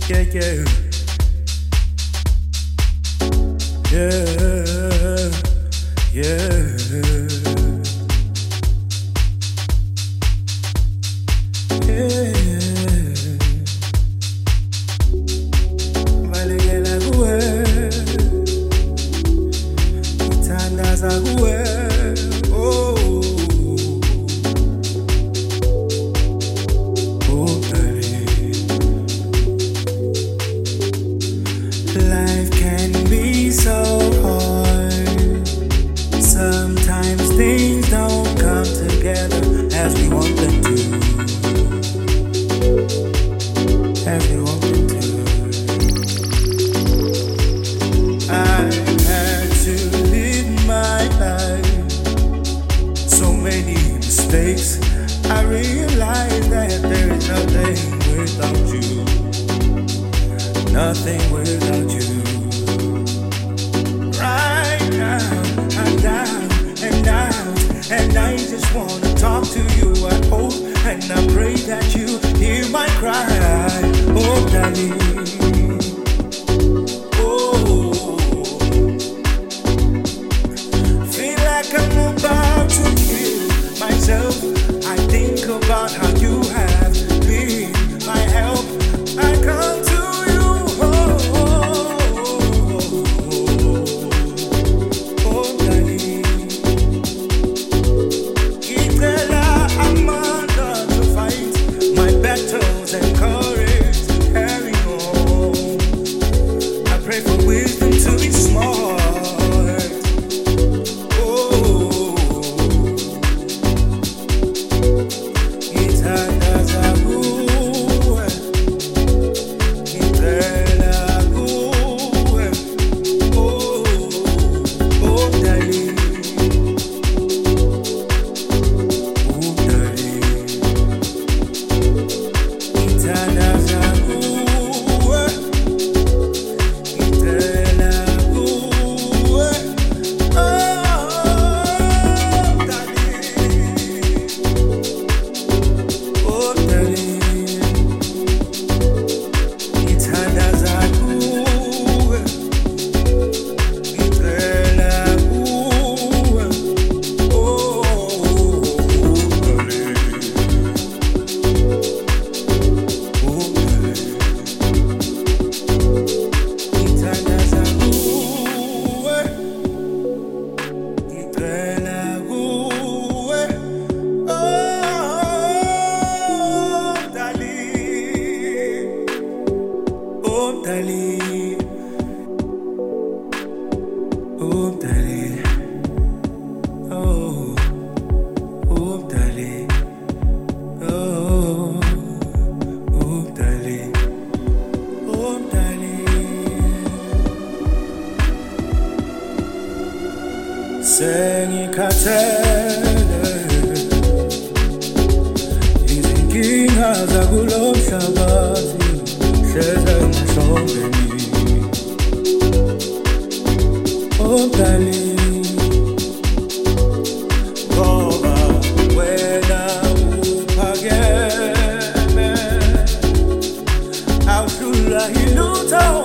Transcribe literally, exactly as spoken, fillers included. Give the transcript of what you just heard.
Yeah, yeah. Yeah, yeah. Balekela kuwe, ngithandaza kuwe. Oh, oh, darling. Life can be so hard. Sometimes things don't come together as we want them to. As we want them to. I had to live my life. So many mistakes. I realized that there is nothing without you. Nothing without you. Right now, I'm down and out, and I just wanna talk to you. I hope and I pray that you hear my cry. Oh, darling. Oh, feel like I'm about to kill myself. I think about how you have been my help. I come to you. Oh, oh, oh, darling. Itela amanda to fight my battles and courage to carry on. I pray for wisdom to be smart. Oh, ithandaza kuwe, ngicela kuwe. Oh, oh, darling. Oh, darling. Ithandaza kuwe, ngicela kuwe. Oh, darling. Oh, darling. Ithandaza kuwe, ngicela kuwe. Oh, darling. Oh, darling. Ithandaza kuwe, ngicela kuwe. Oh, darling. Oh, darling. Oh, darling. Oh, oh, darling. Oh, oh, darling. Oh, darling. Sengikhathele izinkinga zakulo mhlabathi hleze ngihlobeni. Oh, darling, ngoba wena uphakeme, awudlula ilutho